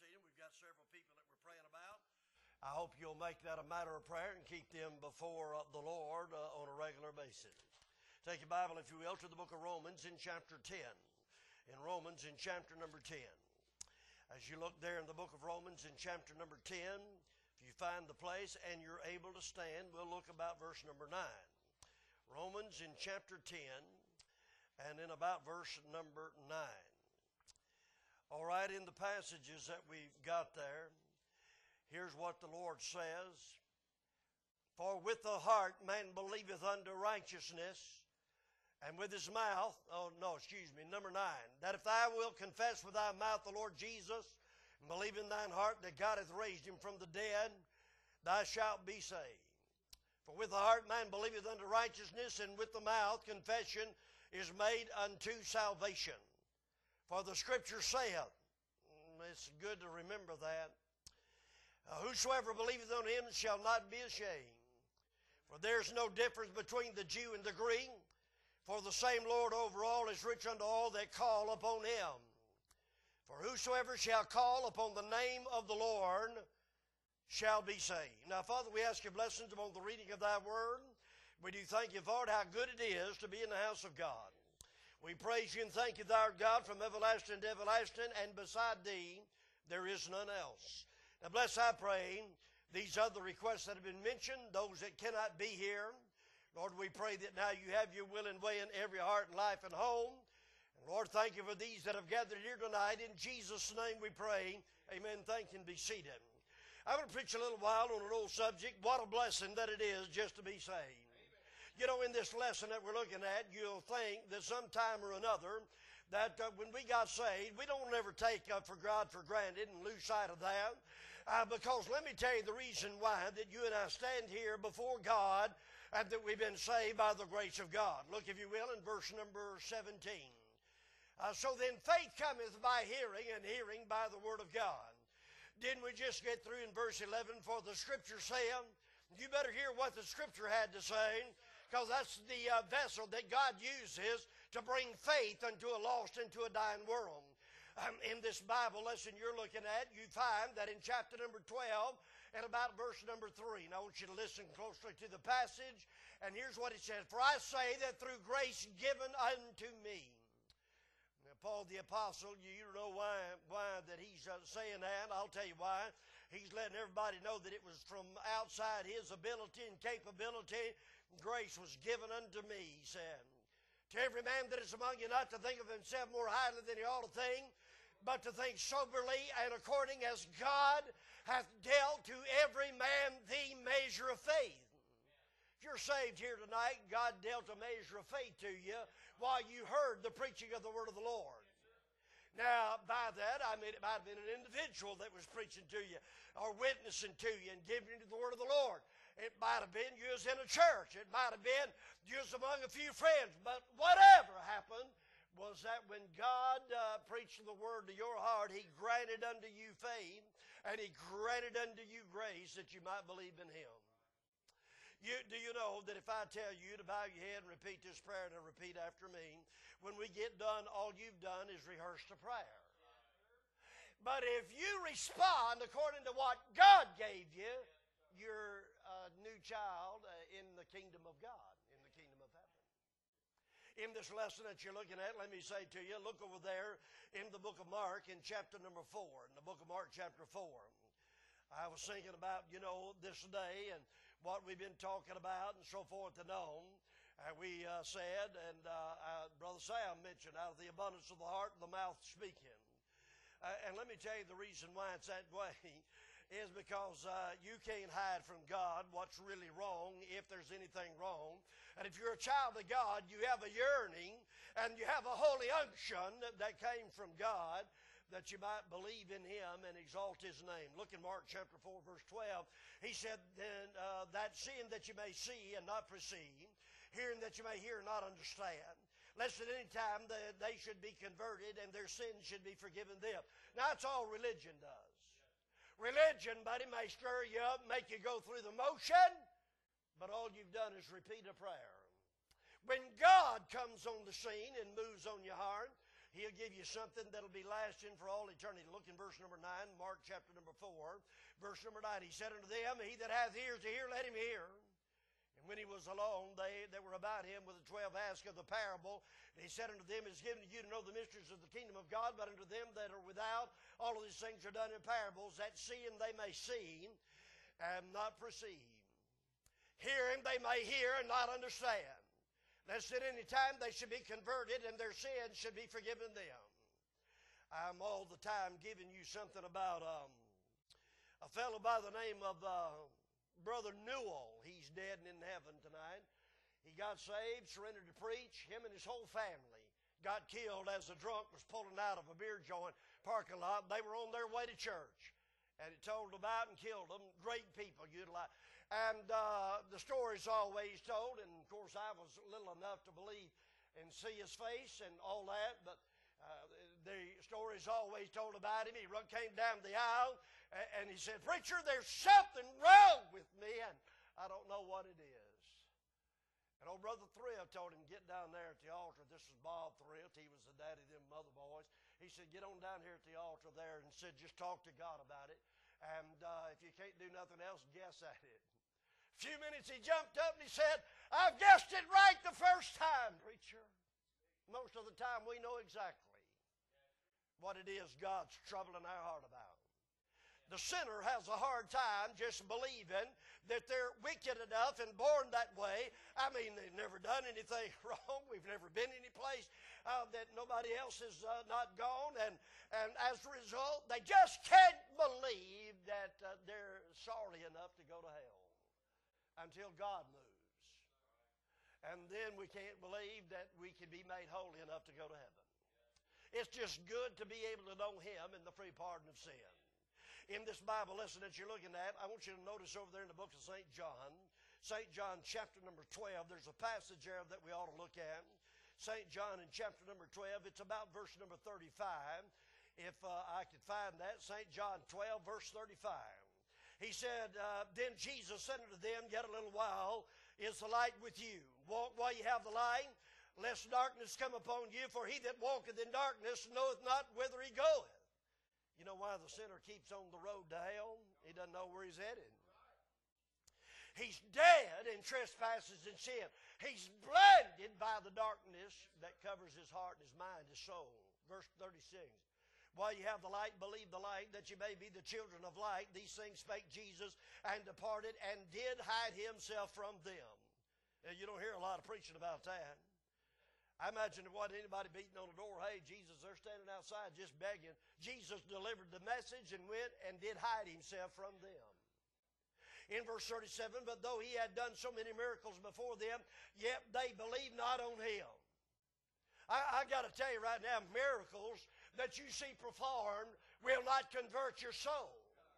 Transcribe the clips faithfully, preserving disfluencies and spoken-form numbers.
seated. We've got several people that we're praying about. I hope you'll make that a matter of prayer and keep them before uh, the Lord uh, on a regular basis. Take your Bible, if you will, to the book of Romans in chapter ten. In Romans in chapter number ten. As you look there in the book of Romans in chapter number ten, if you find the place and you're able to stand, we'll look about verse number nine. Romans in chapter ten and in about verse number nine. All right, in the passages that we've got there, here's what the Lord says. For with the heart man believeth unto righteousness, and with his mouth, oh no, excuse me, number nine, that if thou wilt confess with thy mouth the Lord Jesus, and believe in thine heart that God hath raised him from the dead, thou shalt be saved. For with the heart man believeth unto righteousness, and with the mouth confession is made unto salvation. For the Scripture saith, it's good to remember that, uh, whosoever believeth on him shall not be ashamed. For there's no difference between the Jew and the Greek, for the same Lord over all is rich unto all that call upon him. For whosoever shall call upon the name of the Lord shall be saved. Now, Father, we ask your blessings upon the reading of thy word. We do thank you, Lord, how good it is to be in the house of God. We praise you and thank you, thou God, from everlasting to everlasting, and beside thee there is none else. Now bless, I pray, these other requests that have been mentioned, those that cannot be here. Lord, we pray that now you have your will and way in every heart and life and home. And Lord, thank you for these that have gathered here tonight. In Jesus' name we pray. Amen. Thank you and be seated. I'm going to preach a little while on an old subject. What a blessing that it is just to be saved. You know, in this lesson that we're looking at, you'll think that sometime or another that uh, when we got saved, we don't ever take uh, for God for granted and lose sight of that. Uh, because let me tell you the reason why that you and I stand here before God and that we've been saved by the grace of God. Look, if you will, in verse number seventeen. Uh, so then faith cometh by hearing, and hearing by the word of God. Didn't we just get through in verse eleven? For the Scripture saith, you better hear what the Scripture had to say, because that's the uh, vessel that God uses to bring faith unto a lost and to a dying world. Um, in this Bible lesson you're looking at, you find that in chapter number twelve and about verse number three. And I want you to listen closely to the passage. And here's what it says. For I say that through grace given unto me. Now, Paul the Apostle, you know why, why that he's uh, saying that. I'll tell you why. He's letting everybody know that it was from outside his ability and capability. Grace was given unto me, he said. To every man that is among you not to think of himself more highly than he ought to think, but to think soberly and according as God hath dealt to every man the measure of faith. If you're saved here tonight, God dealt a measure of faith to you while you heard the preaching of the word of the Lord. Now, by that, I mean it might have been an individual that was preaching to you or witnessing to you and giving you the word of the Lord. It might have been you was in a church. It might have been you was among a few friends. But whatever happened was that when God uh, preached the word to your heart, he granted unto you faith, and he granted unto you grace that you might believe in him. You, do you know that if I tell you to bow your head and repeat this prayer and repeat after me, when we get done, all you've done is rehearse the prayer. But if you respond according to what God gave you, you're a new child in the kingdom of God, in the kingdom of heaven. In this lesson that you're looking at, let me say to you, look over there in the book of Mark in chapter number four. In the book of Mark chapter four. I was thinking about, you know, this day and what we've been talking about and so forth and on. Uh, we uh, said, and uh, uh, Brother Sam mentioned, out of the abundance of the heart, the mouth speaking. Uh, and let me tell you the reason why it's that way is because uh, you can't hide from God what's really wrong if there's anything wrong. And if you're a child of God, you have a yearning and you have a holy unction that came from God that you might believe in him and exalt his name. Look in Mark chapter four, verse twelve. He said, then uh, that seeing that you may see and not perceive, hearing that you may hear and not understand, lest at any time that they should be converted and their sins should be forgiven them. Now that's all religion does. Religion, buddy, may stir you up, make you go through the motion, but all you've done is repeat a prayer. When God comes on the scene and moves on your heart, He'll give you something that'll be lasting for all eternity. Look in verse number nine, Mark chapter number four. Verse number nine, he said unto them, He that hath ears to hear, let him hear. And when he was alone, they that were about him with the twelve asked of the parable. And he said unto them, It is given to you to know the mysteries of the kingdom of God, but unto them that are without, all of these things are done in parables, that seeing they may see and not perceive. Hearing they may hear and not understand. Lest at any time they should be converted and their sins should be forgiven them. I'm all the time giving you something about um, a fellow by the name of uh, Brother Newell. He's dead and in heaven tonight. He got saved, surrendered to preach. Him and his whole family got killed as a drunk was pulling out of a beer joint parking lot. They were on their way to church. And it told about and killed them. Great people utilized. And uh, the story's always told. And, of course, I was little enough to believe and see his face and all that. But uh, the story's always told about him. He run, came down the aisle and, and he said, Preacher, there's something wrong with me. And I don't know what it is. And old Brother Thrift told him, get down there at the altar. This was Bob Thrift. He was the daddy of them mother boys. He said, get on down here at the altar there and said, just talk to God about it. And uh, if you can't do nothing else, guess at it. A few minutes he jumped up and he said, I've guessed it right the first time, preacher. Most of the time we know exactly what it is God's troubling our heart about. The sinner has a hard time just believing that they're wicked enough and born that way. I mean, they've never done anything wrong. We've never been any place uh, that nobody else has uh, not gone. And, and as a result, they just can't believe that uh, they're sorry enough to go to hell until God moves. And then we can't believe that we can be made holy enough to go to heaven. It's just good to be able to know Him and the free pardon of sin. In this Bible lesson that you're looking at, I want you to notice over there in the book of Saint John, Saint John chapter number twelve, there's a passage there that we ought to look at. Saint John in chapter number twelve, it's about verse number thirty-five. If uh, I could find that, Saint John twelve, verse thirty-five. He said, uh, Then Jesus said unto them, Yet a little while is the light with you. Walk while you have the light, lest darkness come upon you, for he that walketh in darkness knoweth not whither he goeth. You know why the sinner keeps on the road to hell? He doesn't know where he's headed. He's dead in trespasses and sin. He's blinded by the darkness that covers his heart and his mind, his soul. Verse thirty-six. While you have the light, believe the light, that you may be the children of light. These things spake Jesus, and departed, and did hide himself from them. Now, you don't hear a lot of preaching about that. I imagine it wasn't anybody beating on the door, hey, Jesus, they're standing outside just begging. Jesus delivered the message and went and did hide himself from them. In verse thirty-seven, but though he had done so many miracles before them, yet they believed not on him. I, I got to tell you right now, miracles that you see performed will not convert your soul.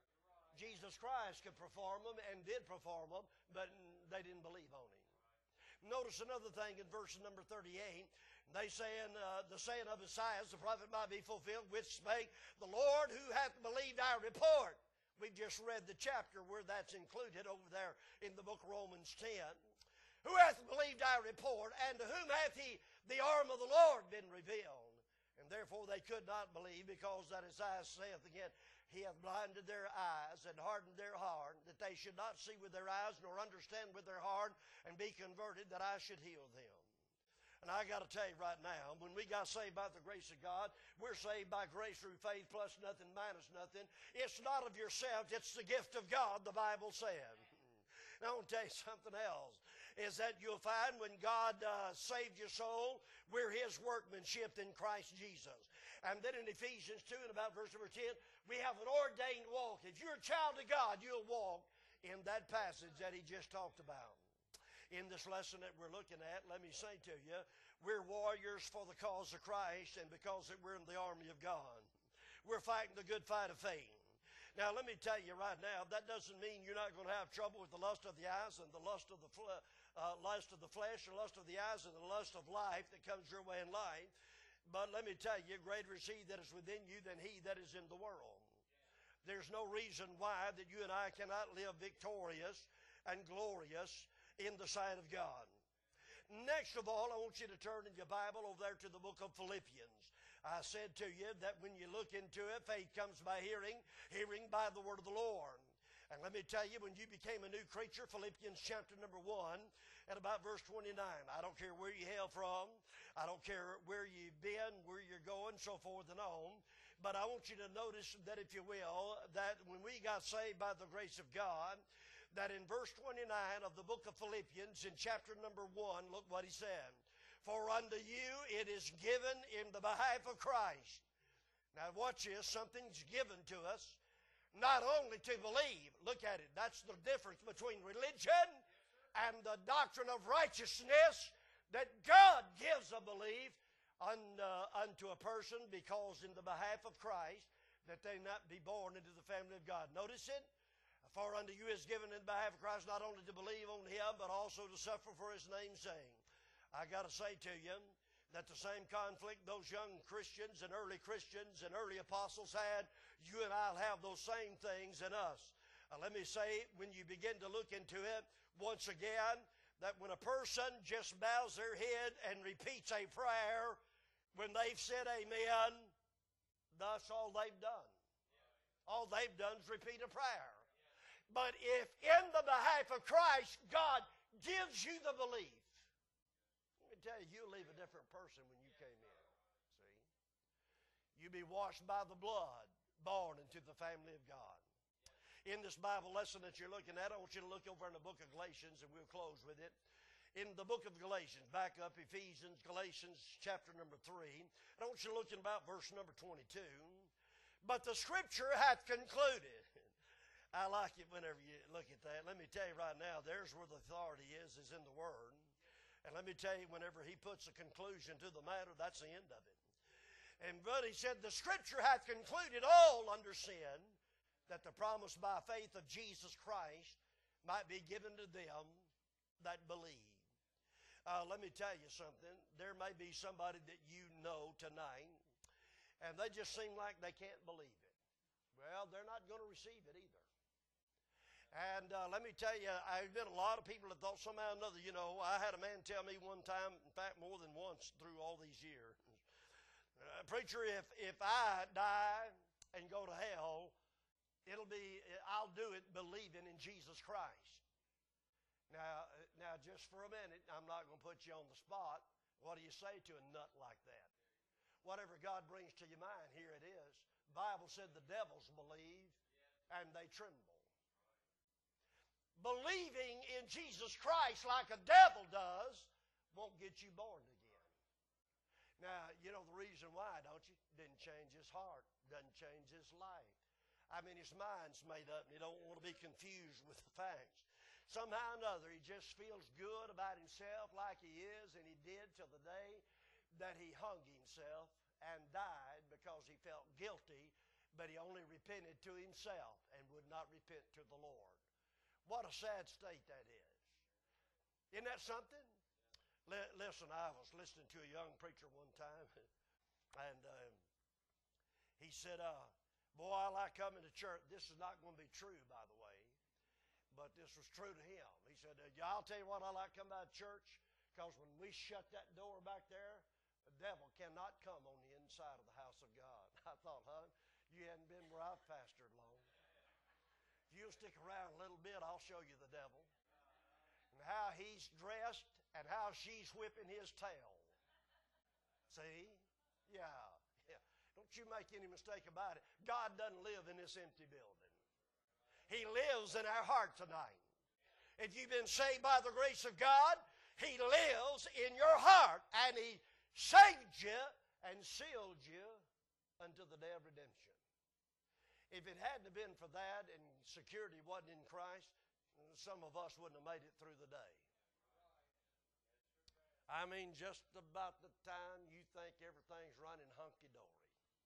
Jesus Christ could perform them and did perform them, but they didn't believe on him. Notice another thing in verse number thirty-eight. They saying, uh, the saying of Isaiah, the prophet might be fulfilled, which spake, the Lord who hath believed our report. We've just read the chapter where that's included over there in the book of Romans ten. Who hath believed our report, and to whom hath he the arm of the Lord been revealed? And therefore they could not believe, because that Isaiah saith again, He hath blinded their eyes and hardened their heart, that they should not see with their eyes, nor understand with their heart, and be converted, that I should heal them. And I got to tell you right now, when we got saved by the grace of God, we're saved by grace through faith, plus nothing, minus nothing. It's not of yourselves, it's the gift of God, the Bible said. Now, I want to tell you something else, is that you'll find when God uh, saved your soul, we're His workmanship in Christ Jesus. And then in Ephesians two, and about verse number ten, we have an ordained walk. If you're a child of God, you'll walk in that passage that he just talked about. In this lesson that we're looking at, let me say to you, we're warriors for the cause of Christ, and because we're in the army of God. We're fighting the good fight of faith. Now, let me tell you right now, that doesn't mean you're not going to have trouble with the lust of the eyes and the lust of the, uh, lust of the flesh, or lust of the eyes and the lust of life that comes your way in life. But let me tell you, greater is He that is within you than he that is in the world. There's no reason why that you and I cannot live victorious and glorious in the sight of God. Next of all, I want you to turn in your Bible over there to the book of Philippians. I said to you that when you look into it, faith comes by hearing, hearing by the word of the Lord. And let me tell you, when you became a new creature, Philippians chapter number one, at about verse twenty-nine, I don't care where you hail from, I don't care where you've been, where you're going, so forth and on, but I want you to notice that, if you will, that when we got saved by the grace of God, that in verse twenty-nine of the book of Philippians, in chapter number one, look what he said. For unto you it is given in the behalf of Christ. Now watch this, something's given to us, not only to believe. Look at it, that's the difference between religion and the doctrine of righteousness that God gives a belief unto a person, because in the behalf of Christ, that they not be born into the family of God. Notice it. For unto you is given in behalf of Christ not only to believe on him, but also to suffer for his name's sake. I got to say to you that the same conflict those young Christians and early Christians and early apostles had, you and I will have those same things in us. Uh, let me say, when you begin to look into it, once again, that when a person just bows their head and repeats a prayer, when they've said amen, that's all they've done. All they've done is repeat a prayer. But if in the behalf of Christ, God gives you the belief, tell you, you'll leave a different person when you came in. See? You be washed by the blood, born into the family of God. In this Bible lesson that you're looking at, I want you to look over in the book of Galatians, and we'll close with it. In the book of Galatians, back up Ephesians, Galatians chapter number three. And I want you to look in about verse number twenty-two. But the scripture hath concluded. I like it whenever you look at that. Let me tell you right now, there's where the authority is, is in the Word. And let me tell you, whenever he puts a conclusion to the matter, that's the end of it. And but he said, the scripture hath concluded all under sin, that the promise by faith of Jesus Christ might be given to them that believe. Uh, let me tell you something. There may be somebody that you know tonight, and they just seem like they can't believe it. Well, they're not going to receive it either. And uh, let me tell you, I've been a lot of people that thought somehow or another, you know, I had a man tell me one time, in fact, more than once through all these years, uh, preacher, if, if I die and go to hell, it'll be, I'll do it believing in Jesus Christ. Now, now just for a minute, I'm not going to put you on the spot. What do you say to a nut like that? Whatever God brings to your mind, here it is. The Bible said the devils believe and they tremble. Believing in Jesus Christ like a devil does won't get you born again. Now, you know the reason why, don't you? Didn't change his heart. Doesn't change his life. I mean, his mind's made up and he don't want to be confused with the facts. Somehow or another, he just feels good about himself like he is, and he did till the day that he hung himself and died because he felt guilty, but he only repented to himself and would not repent to the Lord. What a sad state that is. Isn't that something? L- listen, I was listening to a young preacher one time, and uh, he said, uh, boy, I like coming to church. This is not going to be true, by the way, but this was true to him. He said, uh, I'll tell you what, I like coming out of church, because when we shut that door back there, the devil cannot come on the inside of the house of God. I thought, huh, you hadn't been where I've pastored long. If you'll stick around a little bit, I'll show you the devil. And how he's dressed and how she's whipping his tail. See? Yeah, yeah. Don't you make any mistake about it. God doesn't live in this empty building. He lives in our heart tonight. If you've been saved by the grace of God, he lives in your heart, and he saved you and sealed you unto the day of redemption. If it hadn't been for that and security wasn't in Christ, some of us wouldn't have made it through the day. I mean, just about the time you think everything's running hunky-dory.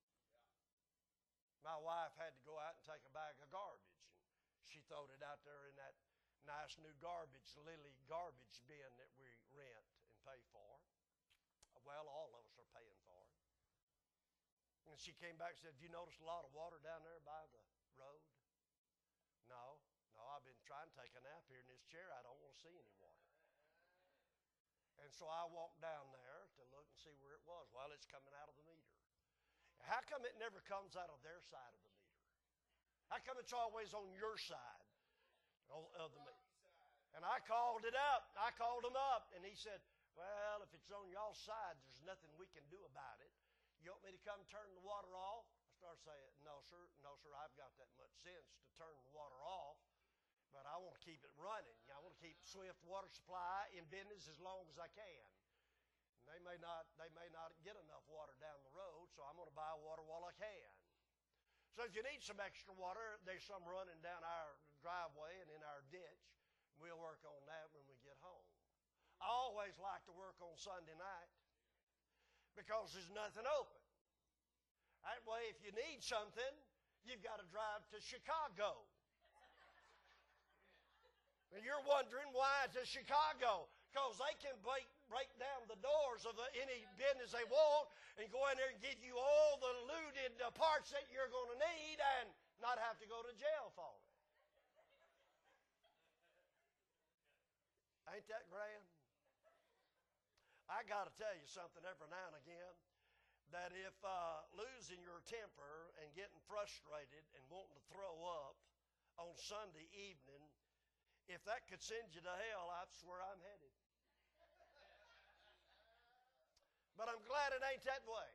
My wife had to go out and take a bag of garbage, and she throwed it out there in that nice new garbage, Lily garbage bin that we rent and pay for. Well, all of us are paying for it. And she came back and said, have you noticed a lot of water down there by the road? No, no, I've been trying to take a nap here in this chair. I don't want to see any water. And so I walked down there to look and see where it was. Well, it's coming out of the meter. How come it never comes out of their side of the meter? How come it's always on your side of the meter? And I called it up. I called him up, and he said, well, if it's on y'all's side, there's nothing we can do about it. You want me to come turn the water off? I started saying, no, sir, no, sir, I've got that much sense to turn the water off, but I want to keep it running. I want to keep Swift Water Supply in business as long as I can. And they may not, they may not get enough water down the road, so I'm going to buy water while I can. So if you need some extra water, there's some running down our driveway and in our ditch. We'll work on that when we get home. I always like to work on Sunday night because there's nothing open. That way, if you need something, you've got to drive to Chicago. And you're wondering why to Chicago? Because they can break, break down the doors of any business they want and go in there and give you all the looted uh, parts that you're going to need and not have to go to jail for it. Ain't that grand? I got to tell you something every now and again, that if uh, losing your temper and getting frustrated and wanting to throw up on Sunday evening, if that could send you to hell, that's where I'm headed. But I'm glad it ain't that way.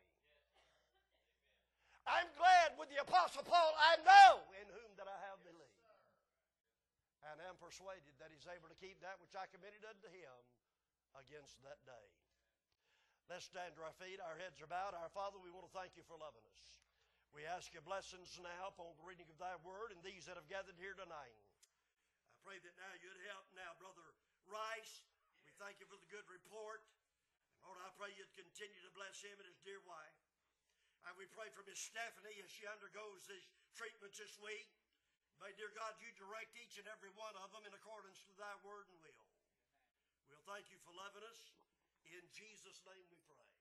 I'm glad with the Apostle Paul, I know in whom that I have believed. And am persuaded that he's able to keep that which I committed unto him against that day. Let's stand to our feet. Our heads are bowed. Our Father, we want to thank you for loving us. We ask your blessings now upon the reading of thy word and these that have gathered here tonight. I pray that now you'd help now Brother Rice. We thank you for the good report. Lord, I pray you'd continue to bless him and his dear wife. And we pray for Miss Stephanie as she undergoes these treatments this week. May, dear God, you direct each and every one of them in accordance to thy word and will. We'll thank you for loving us. In Jesus' name we pray.